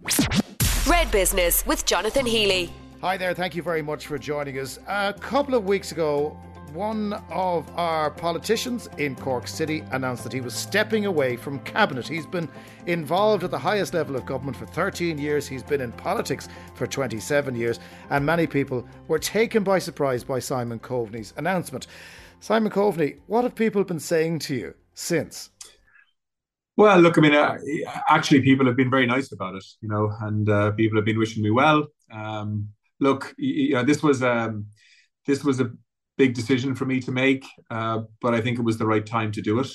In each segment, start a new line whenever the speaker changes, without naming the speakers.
Red Business with Jonathan Healy.
Hi there, thank you very much for joining us. A couple of weeks ago, one of our politicians in Cork City announced that he was stepping away from Cabinet. He's been involved at the highest level of government for 13 years. He's been in politics for 27 years. And many people were taken by surprise by Simon Coveney's announcement. Simon Coveney, what have people been saying to you since?
Well, look, I mean, actually, people have been very nice about it, and people have been wishing me well. Look, this was a big decision for me to make, but I think it was the right time to do it.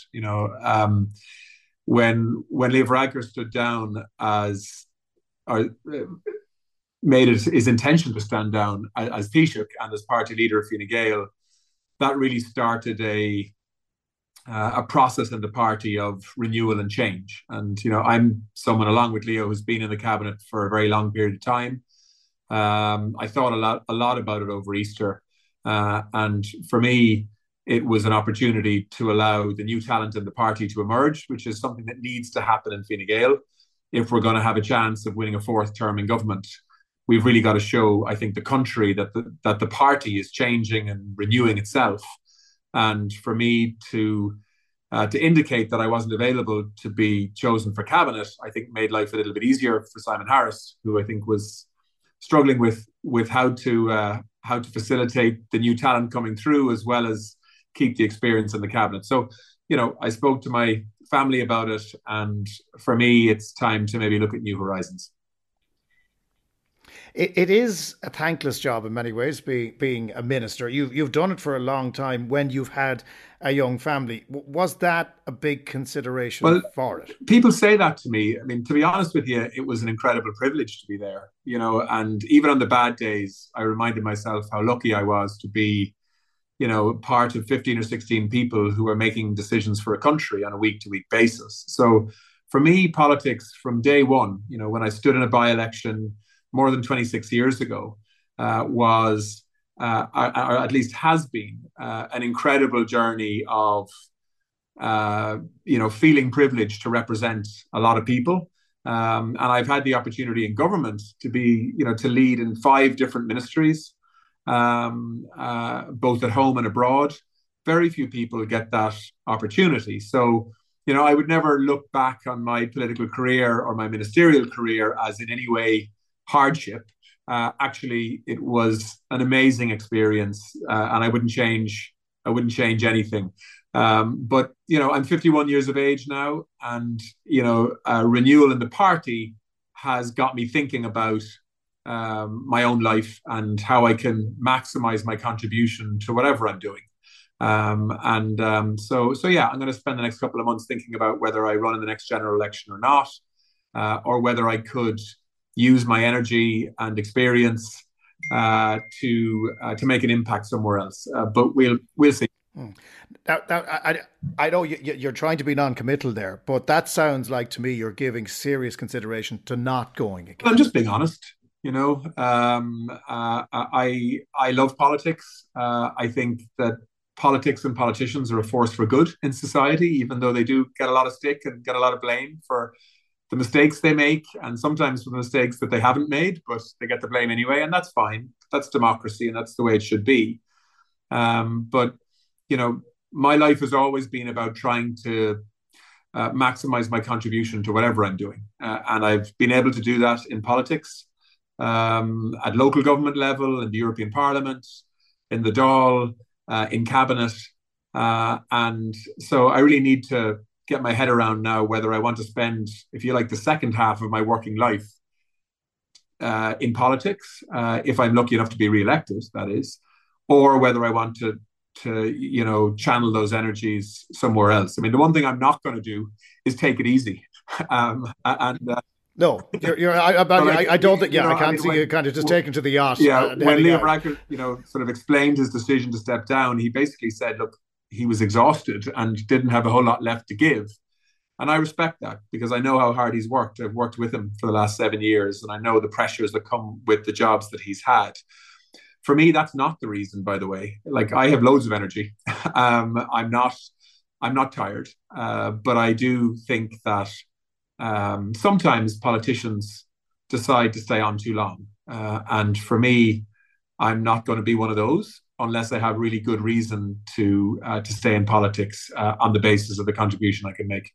When Leo Varadkar stood down made it his intention to stand down as Taoiseach and as party leader of Fine Gael, that really started a process in the party of renewal and change. And I'm someone, along with Leo, who's been in the cabinet for a very long period of time. I thought a lot about it over Easter. And for me, it was an opportunity to allow the new talent in the party to emerge, which is something that needs to happen in Fine Gael if we're going to have a chance of winning a fourth term in government. We've really got to show, I think, the country that the party is changing and renewing itself. And for me to indicate that I wasn't available to be chosen for cabinet, I think made life a little bit easier for Simon Harris, who I think was struggling with how to facilitate the new talent coming through, as well as keep the experience in the cabinet. So, I spoke to my family about it, and for me, it's time to maybe look at new horizons.
It is a thankless job in many ways, being a minister. You've done it for a long time when you've had a young family. Was that a big consideration for it?
People say that to me. I mean, to be honest with you, it was an incredible privilege to be there, and even on the bad days, I reminded myself how lucky I was to be, part of 15 or 16 people who are making decisions for a country on a week-to-week basis. So for me, politics from day one, when I stood in a by-election more than 26 years ago, was, or at least has been, an incredible journey of, feeling privileged to represent a lot of people. And I've had the opportunity in government to be, to lead in 5 different ministries, both at home and abroad. Very few people get that opportunity. So, I would never look back on my political career or my ministerial career as in any way hardship. Actually, it was an amazing experience, and I wouldn't change anything. But I'm 51 years of age now, and renewal in the party has got me thinking about my own life and how I can maximize my contribution to whatever I'm doing. So yeah, I'm going to spend the next couple of months thinking about whether I run in the next general election or not, or whether I could use my energy and experience to make an impact somewhere else. But we'll see.
Now, I know you're trying to be non-committal there, but that sounds like to me you're giving serious consideration to not going again.
I'm just being honest. I love politics. I think that politics and politicians are a force for good in society, even though they do get a lot of stick and get a lot of blame for the mistakes they make, and sometimes for the mistakes that they haven't made, but they get the blame anyway, and that's fine. That's democracy, and that's the way it should be. But my life has always been about trying to maximize my contribution to whatever I'm doing, and I've been able to do that in politics, at local government level, in the European Parliament, in the Dáil, in cabinet, and so I really need to get my head around now whether I want to spend, if you like, the second half of my working life in politics, if I'm lucky enough to be re-elected, that is, or whether I want to channel those energies somewhere else. I mean, the one thing I'm not going to do is take it easy.
No, I don't think. Yeah, I can't see you kind of just taking to the yacht.
Yeah, when Leo Varadkar, sort of explained his decision to step down, he basically said, look, he was exhausted and didn't have a whole lot left to give. And I respect that because I know how hard he's worked. I've worked with him for the last 7 years, and I know the pressures that come with the jobs that he's had. For me, that's not the reason, by the way. Like, I have loads of energy. I'm not tired. But I do think that sometimes politicians decide to stay on too long. And for me, I'm not going to be one of those unless I have really good reason to stay in politics on the basis of the contribution I can make.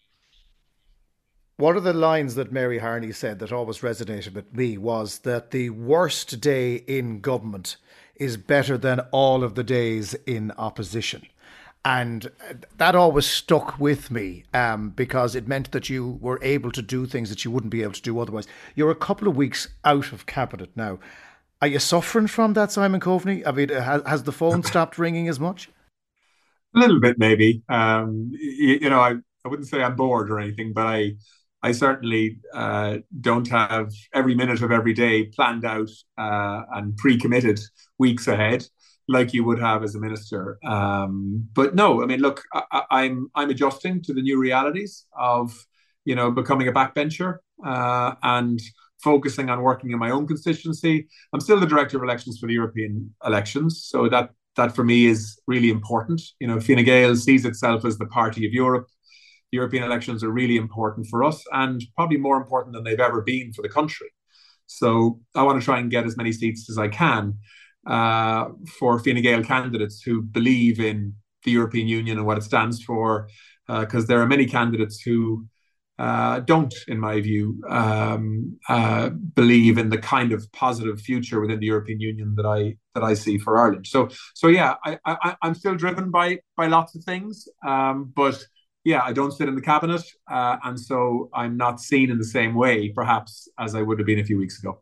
One of the lines that Mary Harney said that always resonated with me was that the worst day in government is better than all of the days in opposition. And that always stuck with me because it meant that you were able to do things that you wouldn't be able to do otherwise. You're a couple of weeks out of cabinet now. Are you suffering from that, Simon Coveney? I mean, has the phone stopped ringing as much?
A little bit, maybe. I wouldn't say I'm bored or anything, but I certainly don't have every minute of every day planned out and pre-committed weeks ahead like you would have as a minister. But no, I mean, look, I'm adjusting to the new realities of, becoming a backbencher and focusing on working in my own constituency. I'm still the director of elections for the European elections, so that for me is really important. Fine Gael sees itself as the party of Europe. European elections are really important for us and probably more important than they've ever been for the country. So I want to try and get as many seats as I can for Fine Gael candidates who believe in the European Union and what it stands for, because there are many candidates who don't, in my view, believe in the kind of positive future within the European Union that I see for Ireland. So yeah, I'm still driven by lots of things, but yeah, I don't sit in the cabinet, and so I'm not seen in the same way, perhaps, as I would have been a few weeks ago.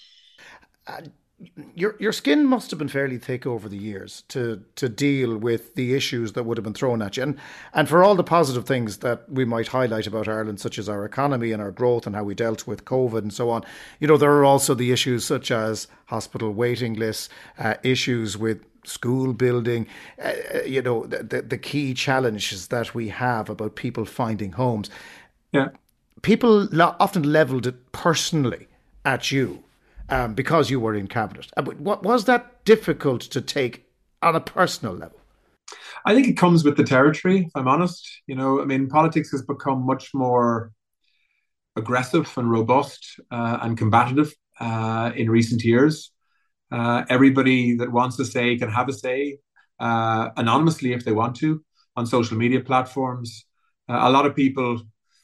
Your skin must have been fairly thick over the years to deal with the issues that would have been thrown at you. And for all the positive things that we might highlight about Ireland, such as our economy and our growth and how we dealt with COVID and so on, there are also the issues such as hospital waiting lists, issues with school building, the key challenges that we have about people finding homes.
Yeah.
People often levelled it personally at you because you were in cabinet. What was that difficult to take on a personal level?
I think it comes with the territory, if I'm honest. Politics has become much more aggressive and robust and combative in recent years. Everybody that wants a say can have a say anonymously if they want to on social media platforms. A lot of people,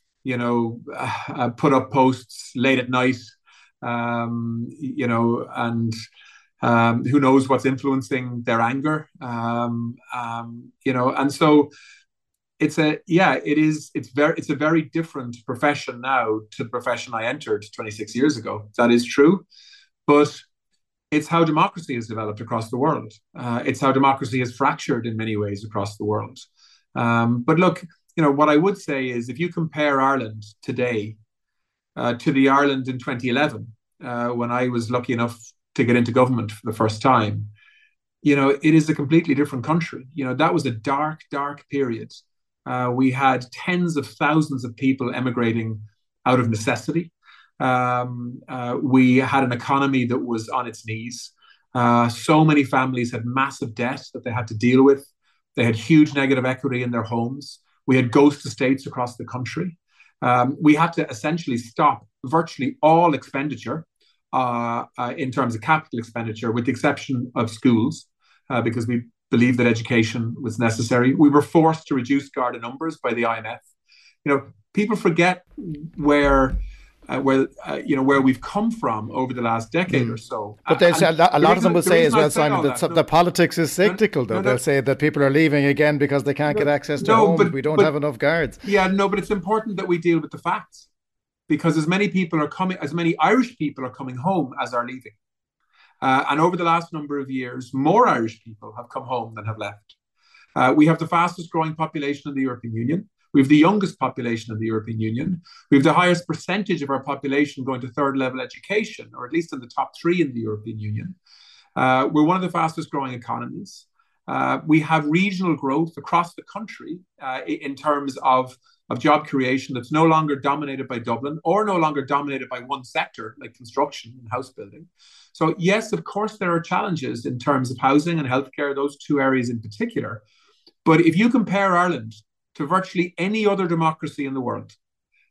put up posts late at night, and who knows what's influencing their anger, and so it's a very different profession now to the profession I entered 26 years ago. That is true, but it's how democracy has developed across the world. It's how democracy is fractured in many ways across the world. But look, what I would say is if you compare Ireland today to the Ireland in 2011, when I was lucky enough to get into government for the first time, it is a completely different country. That was a dark, dark period. We had tens of thousands of people emigrating out of necessity. We had an economy that was on its knees. So many families had massive debt that they had to deal with. They had huge negative equity in their homes. We had ghost estates across the country. We had to essentially stop virtually all expenditure in terms of capital expenditure, with the exception of schools, because we believed that education was necessary. We were forced to reduce Garda numbers by the IMF. People forget where we've come from over the last decade or so.
But they say, a lot of them will say as well, Simon, that the politics is cyclical, though. They'll say that people are leaving again because they can't get access to homes. We don't have enough guards.
Yeah, no, but it's important that we deal with the facts, because as many Irish people are coming home as are leaving. And over the last number of years, more Irish people have come home than have left. We have the fastest growing population in the European Union. We have the youngest population in the European Union. We have the highest percentage of our population going to third level education, or at least in the top 3 in the European Union. We're one of the fastest growing economies. We have regional growth across the country in terms of job creation that's no longer dominated by Dublin or no longer dominated by one sector like construction and house building. So yes, of course, there are challenges in terms of housing and healthcare, those 2 areas in particular. But if you compare Ireland to virtually any other democracy in the world,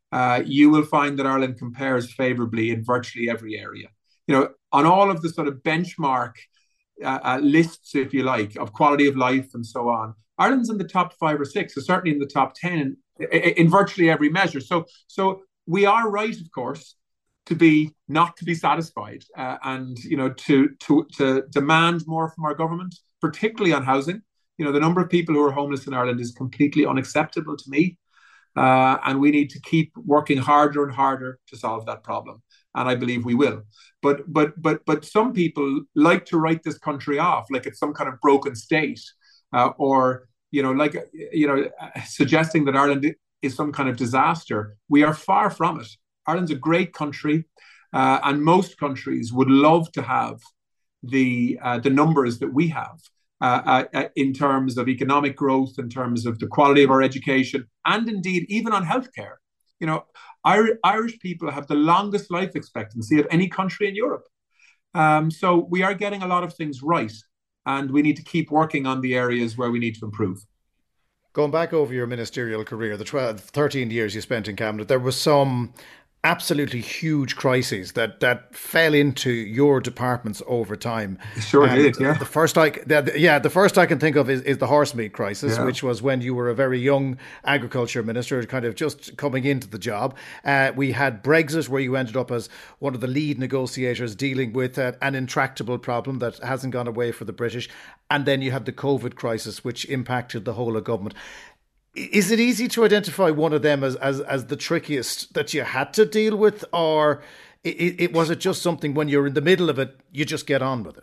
you will find that Ireland compares favourably in virtually every area. On all of the sort of benchmark lists, if you like, of quality of life and so on, Ireland's in the top 5 or 6, so certainly in the top 10 in virtually every measure. So we are right, of course, not to be satisfied, and to demand more from our government, particularly on housing. The number of people who are homeless in Ireland is completely unacceptable to me, and we need to keep working harder and harder to solve that problem. And I believe we will. But some people like to write this country off like it's some kind of broken state, or suggesting that Ireland is some kind of disaster. We are far from it. Ireland's a great country, and most countries would love to have the numbers that we have, in terms of economic growth, in terms of the quality of our education, and indeed even on healthcare. Irish people have the longest life expectancy of any country in Europe. So we are getting a lot of things right, and we need to keep working on the areas where we need to improve.
Going back over your ministerial career, the 13 years you spent in cabinet, there was some absolutely huge crises that fell into your departments over time.
Sure did, yeah.
The first I can think of is the horse meat crisis, which was when you were a very young agriculture minister, kind of just coming into the job. We had Brexit, where you ended up as one of the lead negotiators dealing with an intractable problem that hasn't gone away for the British. And then you had the COVID crisis, which impacted the whole of government. Is it easy to identify one of them as the trickiest that you had to deal with, or was it just something when you're in the middle of it, you just get on with it?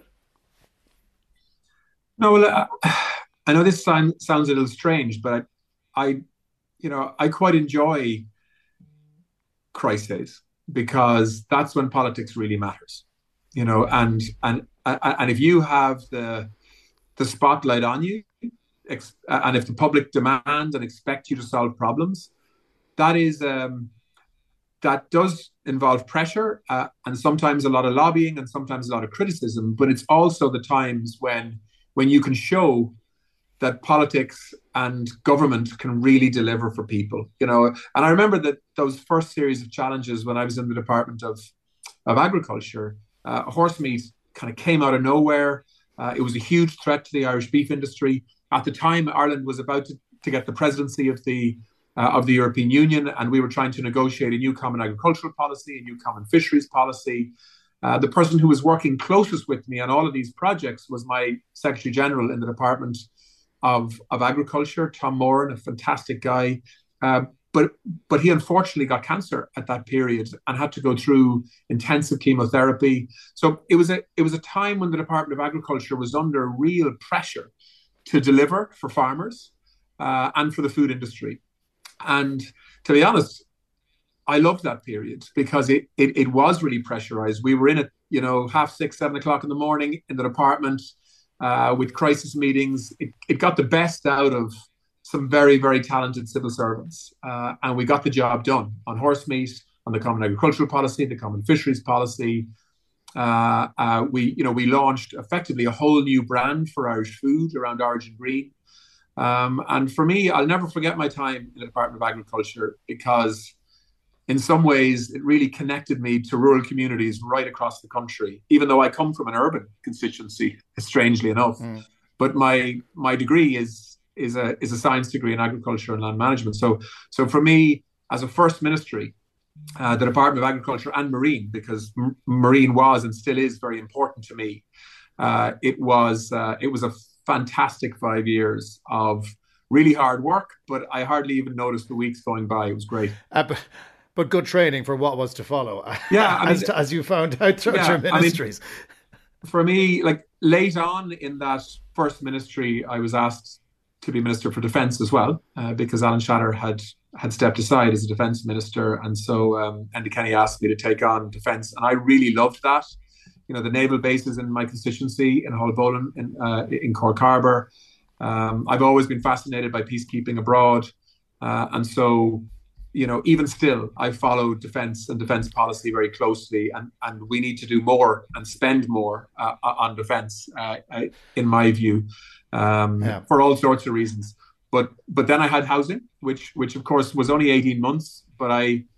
No, well, I know this sounds a little strange, but I quite enjoy crises, because that's when politics really matters. And if you have the spotlight on you, and if the public demand and expect you to solve problems, that does involve pressure, and sometimes a lot of lobbying and sometimes a lot of criticism. But it's also the times when you can show that politics and government can really deliver for people. And I remember that those first series of challenges when I was in the Department of Agriculture, horse meat kind of came out of nowhere. It was a huge threat to the Irish beef industry. At the time, Ireland was about to get the presidency of the European Union, and we were trying to negotiate a new common agricultural policy, a new common fisheries policy. The person who was working closest with me on all of these projects was my Secretary General in the Department of Agriculture, Tom Moran, a fantastic guy. But he unfortunately got cancer at that period and had to go through intensive chemotherapy. So it was a time when the Department of Agriculture was under real pressure to deliver for farmers, and for the food industry. And to be honest, I loved that period, because it was really pressurized. We were in it, 6:30, 7 o'clock in the morning in the department, with crisis meetings. It got the best out of some very, very talented civil servants. And we got the job done on horse meat, on the common agricultural policy, the common fisheries policy. We launched effectively a whole new brand for Irish food around Origin Green. And for me, I'll never forget my time in the Department of Agriculture, because in some ways it really connected me to rural communities right across the country, even though I come from an urban constituency, strangely enough. But my degree is a science degree in agriculture and land management. So for me, as a first ministry, the Department of Agriculture and Marine, because Marine was and still is very important to me. It was a fantastic 5 years of really hard work, but I hardly even noticed the weeks going by. It was great.
But good training for what was to follow.
Yeah,
as you found out through your ministries.
For me, like late on in that first ministry, I was asked to be Minister for Defence as well, because Alan Shatter had stepped aside as a defence minister, and so Enda Kenny asked me to take on defence, and I really loved that. The naval bases in my constituency in Hull-Bolan, in Cork Harbour. I've always been fascinated by peacekeeping abroad, and so even still, I follow defence and defence policy very closely, and we need to do more and spend more on defence, in my view, for all sorts of reasons. But then I had housing, which of course was only 18 months, but I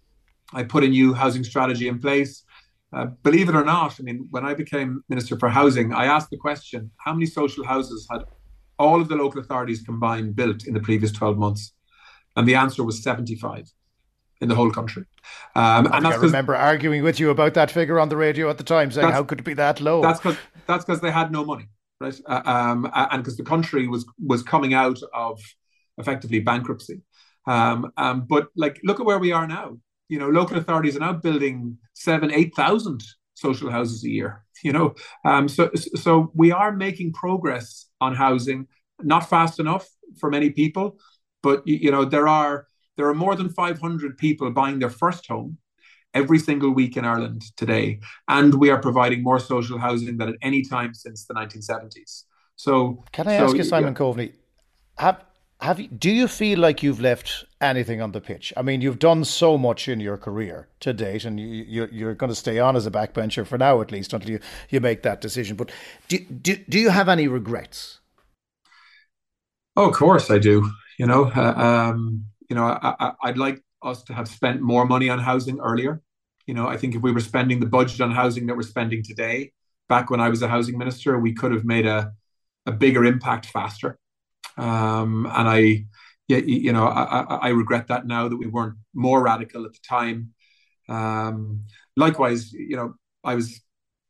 I put a new housing strategy in place. Believe it or not, I mean, when I became Minister for Housing, I asked the question, how many social houses had all of the local authorities combined built in the previous 12 months? And the answer was 75 in the whole country.
And I remember arguing with you about that figure on the radio at the time, saying, how could it be that low?
That's because they had no money, right? And because the country was coming out of effectively bankruptcy. But like, look at where we are now. You know, local authorities are now building 7,000-8,000 social houses a year. You know, so we are making progress on housing, not fast enough for many people, but you know, there are more than 500 people buying their first home every single week in Ireland today, and we are providing more social housing than at any time since the 1970s. So,
can I ask you, Simon Coveney, do you feel like you've left anything on the pitch? I mean, you've done so much in your career to date, and you're going to stay on as a backbencher for now, at least, until you make that decision. But do you have any regrets?
Oh, of course I do. You know, I'd like us to have spent more money on housing earlier. You know, I think if we were spending the budget on housing that we're spending today, back when I was a housing minister, we could have made a bigger impact faster. And I regret that now, that we weren't more radical at the time. Likewise, you know, I was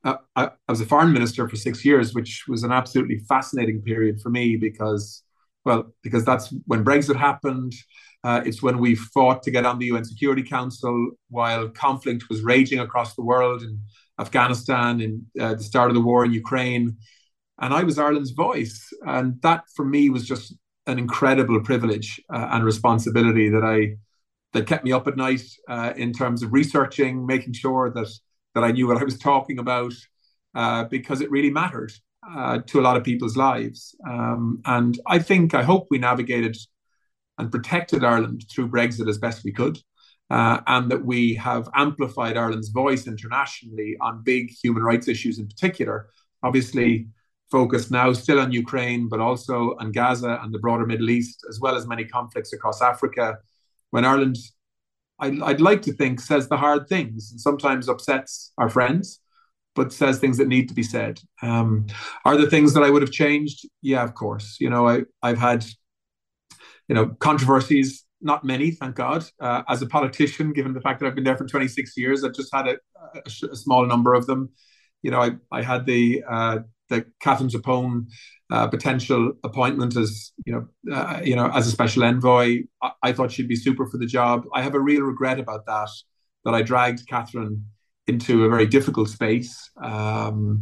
a foreign minister for 6 years, which was an absolutely fascinating period for me because that's when Brexit happened. It's when we fought to get on the UN Security Council while conflict was raging across the world, in Afghanistan, in the start of the war in Ukraine. And I was Ireland's voice. And that for me was just an incredible privilege and responsibility that kept me up at night in terms of researching, making sure that I knew what I was talking about, because it really mattered to a lot of people's lives. And I hope we navigated and protected Ireland through Brexit as best we could, and that we have amplified Ireland's voice internationally on big human rights issues in particular. Obviously, focused now still on Ukraine, but also on Gaza and the broader Middle East, as well as many conflicts across Africa, when Ireland, I'd like to think, says the hard things and sometimes upsets our friends, but says things that need to be said. Are there things that I would have changed? Yeah, of course. You know, I've had, you know, controversies, not many, thank God. As a politician, given the fact that I've been there for 26 years, I've just had a small number of them. You know, I had the Catherine Zappone potential appointment as as a special envoy. I thought she'd be super for the job. I have a real regret about that I dragged Catherine into a very difficult space.
How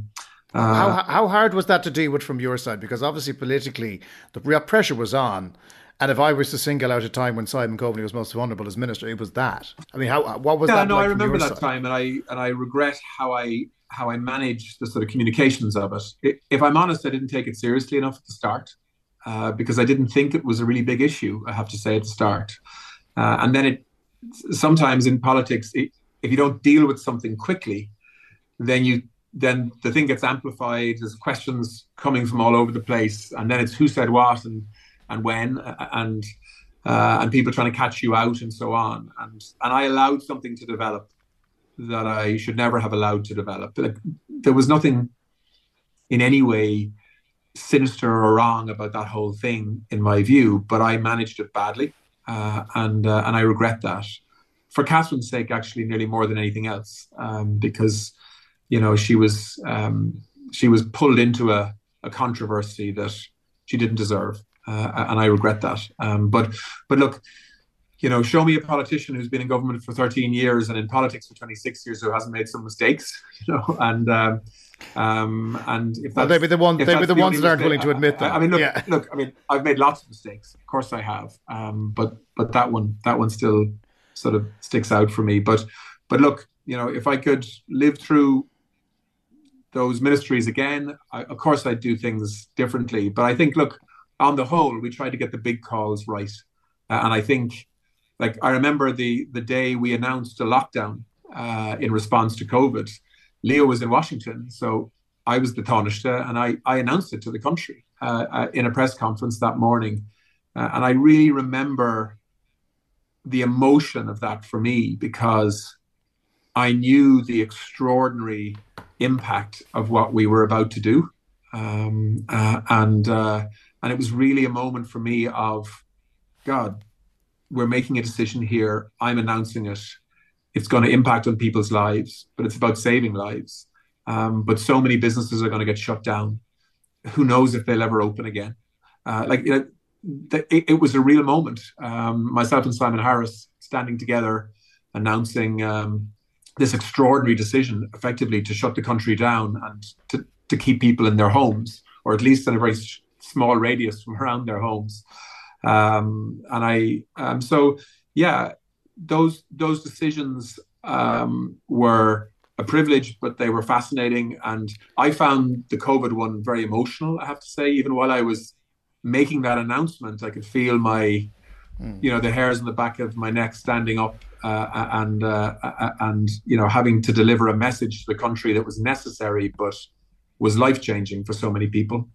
hard was that to deal with from your side? Because obviously politically the real pressure was on. And if I was to single out a time when Simon Coveney was most vulnerable as minister, it was that. I mean, what was that?
No,
like
I remember that
side?
time, and I regret how I managed the sort of communications of it. If I'm honest, I didn't take it seriously enough at the start, because I didn't think it was a really big issue, I have to say, at the start. And then sometimes in politics, if you don't deal with something quickly, then the thing gets amplified. There's questions coming from all over the place, and then it's who said what and when, and people trying to catch you out and so on. And I allowed something to develop that I should never have allowed to develop. There was nothing in any way sinister or wrong about that whole thing, in my view, but I managed it badly, and I regret that. For Catherine's sake, actually, nearly more than anything else, because you know she was pulled into a controversy that she didn't deserve, and I regret that. But look, you know, show me a politician who's been in government for 13 years and in politics for 26 years who hasn't made some mistakes, you know, and if that's,
they'd be the ones that aren't willing to admit that.
I mean, look, I mean, I've made lots of mistakes, of course I have, but that one still sort of sticks out for me. But look, you know, if I could live through those ministries again, of course I'd do things differently. But I think, look, on the whole, we try to get the big calls right, and I think, like, I remember the day we announced a lockdown in response to COVID. Leo was in Washington, so I was the Taoiseach, and I announced it to the country in a press conference that morning. And I really remember the emotion of that for me, because I knew the extraordinary impact of what we were about to do, and it was really a moment for me of, God, we're making a decision here. I'm announcing it. It's going to impact on people's lives, but it's about saving lives. But so many businesses are going to get shut down. Who knows if they'll ever open again? It was a real moment. Myself and Simon Harris standing together, announcing this extraordinary decision, effectively to shut the country down and to keep people in their homes, or at least in a very small radius from around their homes. Those decisions were a privilege, but they were fascinating. And I found the COVID one very emotional, I have to say. Even while I was making that announcement, I could feel the hairs on the back of my neck standing up, and having to deliver a message to the country that was necessary, but was life-changing for so many people.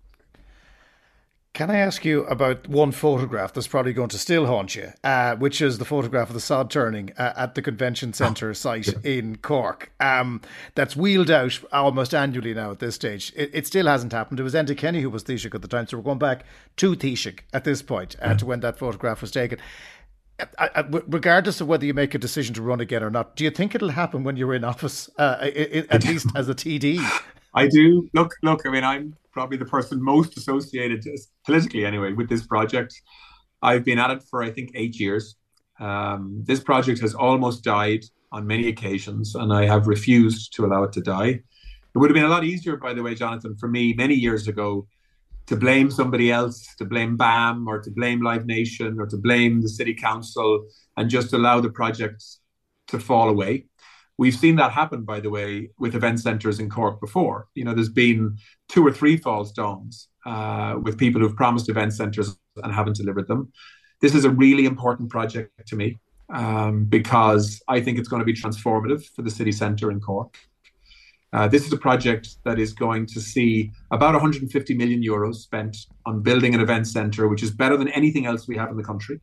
Can I ask you about one photograph that's probably going to still haunt you, which is the photograph of the sod turning at the convention centre site in Cork, that's wheeled out almost annually now at this stage. It still hasn't happened. It was Enda Kenny who was Taoiseach at the time, so we're going back to Taoiseach at this point, to when that photograph was taken. Regardless of whether you make a decision to run again or not, do you think it'll happen when you're in office, at least as a TD?
I do. Look, I mean, I'm probably the person most associated, politically anyway, with this project. I've been at it for, I think, 8 years. This project has almost died on many occasions, and I have refused to allow it to die. It would have been a lot easier, by the way, Jonathan, for me many years ago to blame somebody else, to blame BAM or to blame Live Nation or to blame the City Council and just allow the project to fall away. We've seen that happen, by the way, with event centres in Cork before. There's been 2 or 3 false dawns with people who've promised event centres and haven't delivered them. This is a really important project to me because I think it's going to be transformative for the city centre in Cork. This is a project that is going to see about 150 million euros spent on building an event centre, which is better than anything else we have in the country.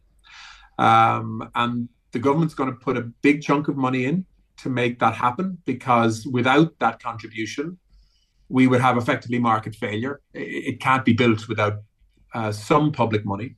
And the government's going to put a big chunk of money in to make that happen, because without that contribution, we would have effectively market failure. It can't be built without some public money.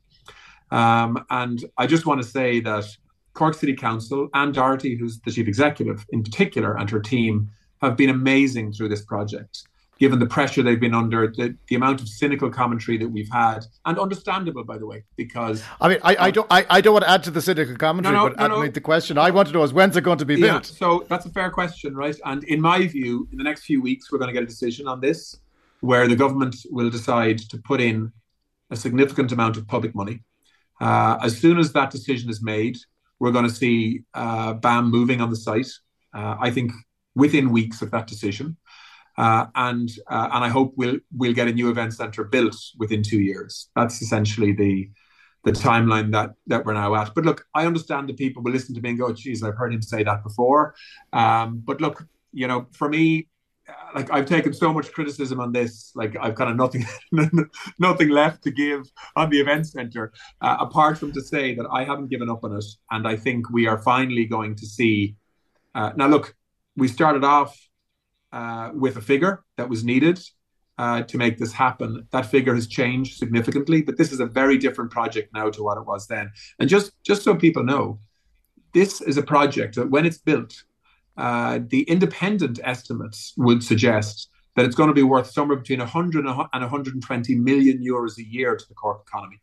And I just want to say that Cork City Council, Anne Doherty, who's the chief executive in particular, and her team have been amazing through this project, given the pressure they've been under, the amount of cynical commentary that we've had, and understandable, by the way, because... I mean,
I don't want to add to the cynical commentary, I mean, the question I want to know is, when's it going to be built?
So that's a fair question, right? And in my view, in the next few weeks, we're going to get a decision on this, where the government will decide to put in a significant amount of public money. As soon as that decision is made, we're going to see BAM moving on the site, I think within weeks of that decision. And I hope we'll get a new event centre built within 2 years. That's essentially the timeline that we're now at. But look, I understand that people will listen to me and go, geez, I've heard him say that before. But look, for me, I've taken so much criticism on this, I've kind of nothing left to give on the event centre, apart from to say that I haven't given up on it. And I think we are finally going to see. Now, look, we started off with a figure that was needed to make this happen. That figure has changed significantly, but this is a very different project now to what it was then. And just so people know, this is a project that when it's built, the independent estimates would suggest that it's going to be worth somewhere between 100 and 120 million euros a year to the Cork economy.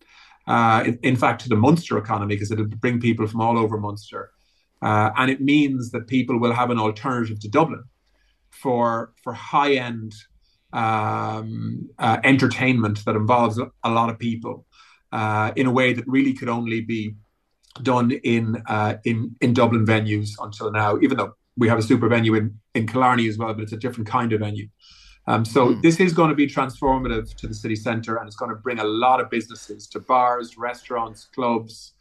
In fact, to the Munster economy, because it'll bring people from all over Munster. And it means that people will have an alternative to Dublin for high-end entertainment that involves a lot of people in a way that really could only be done in Dublin venues until now, even though we have a super venue in Killarney as well, but it's a different kind of venue. So this is going to be transformative to the city centre, and it's going to bring a lot of businesses to bars, restaurants, clubs,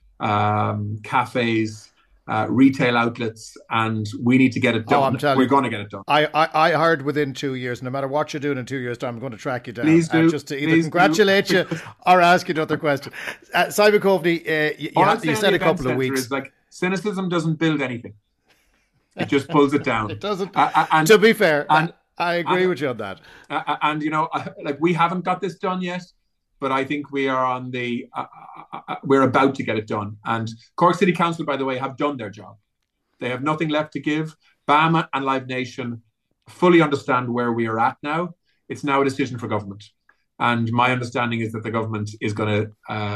cafes, retail outlets, and we need to get it done. We're going to get it done.
I heard within 2 years, no matter what you're doing in 2 years' time, I'm going to track you down.
Please do.
Just to either congratulate you or ask you another question. Simon Coveney, you said a couple of weeks.
Cynicism doesn't build anything. It just pulls it down.
It doesn't. To be fair, I agree with you on that.
And like, we haven't got this done yet, but I think we are on the. We're about to get it done. And Cork City Council, by the way, have done their job. They have nothing left to give. BAMA and Live Nation fully understand where we are at now. It's now a decision for government. And my understanding is that the government is going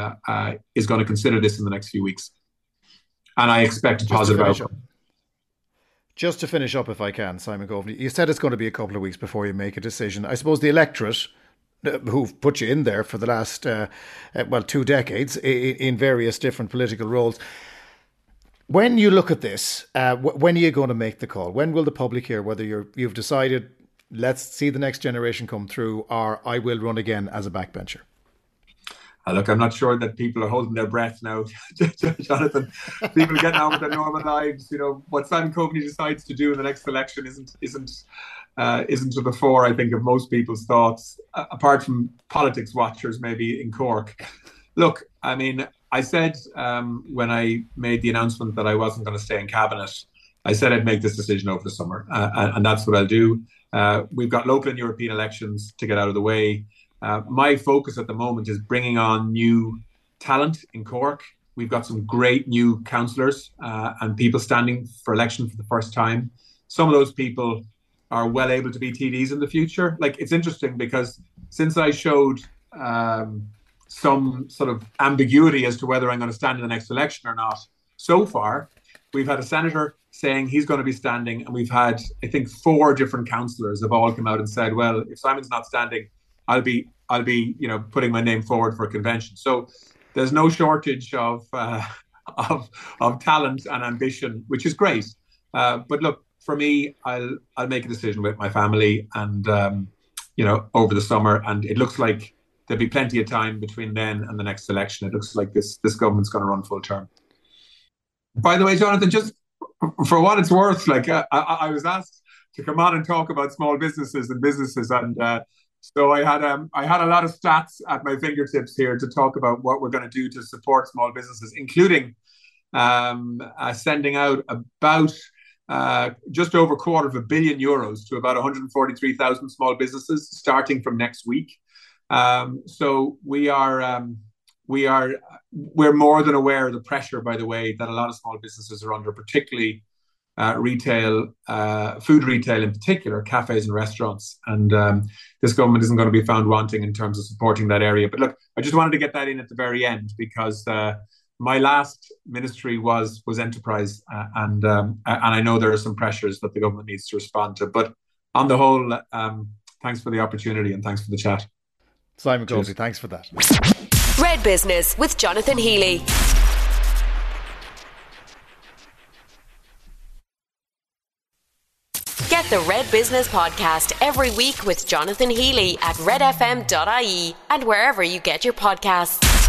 to consider this in the next few weeks. And I expect a positive outcome.
Just to finish up, if I can, Simon Coveney, you said it's going to be a couple of weeks before you make a decision. I suppose the electorate, who've put you in there for the last, 2 decades in various different political roles. When you look at this, when are you going to make the call? When will the public hear whether you've decided, let's see the next generation come through, or I will run again as a backbencher?
Look, I'm not sure that people are holding their breath now, Jonathan. People are getting on with their normal lives. What Simon Coveney decides to do in the next election isn't to the fore, I think, of most people's thoughts, apart from politics watchers maybe in Cork. Look, I mean, I said when I made the announcement that I wasn't going to stay in cabinet, I said I'd make this decision over the summer, and that's what I'll do. We've got local and European elections to get out of the way. My focus at the moment is bringing on new talent in Cork. We've got some great new councillors and people standing for election for the first time. Some of those people are well able to be TDs in the future. Like, it's interesting because since I showed some sort of ambiguity as to whether I'm going to stand in the next election or not, so far, we've had a senator saying he's going to be standing, and we've had, I think, 4 different councillors have all come out and said, well, if Simon's not standing, I'll be putting my name forward for a convention. So there's no shortage of talent and ambition, which is great. But look, for me, I'll make a decision with my family and over the summer, and it looks like there'll be plenty of time between then and the next election. It looks like this government's going to run full term. By the way, Jonathan, just for what it's worth, like I was asked to come on and talk about small businesses, and so I had a lot of stats at my fingertips here to talk about what we're going to do to support small businesses, including sending out about just over €250 million to about 143,000 small businesses starting from next week. So we're more than aware of the pressure, by the way, that a lot of small businesses are under, particularly retail, food retail in particular, cafes and restaurants. And this government isn't going to be found wanting in terms of supporting that area. But look, I just wanted to get that in at the very end because my last ministry was enterprise, and I know there are some pressures that the government needs to respond to. But on the whole, thanks for the opportunity and thanks for the chat.
Simon Coveney, thanks for that.
Red Business with Jonathan Healy. Get the Red Business podcast every week with Jonathan Healy at redfm.ie and wherever you get your podcasts.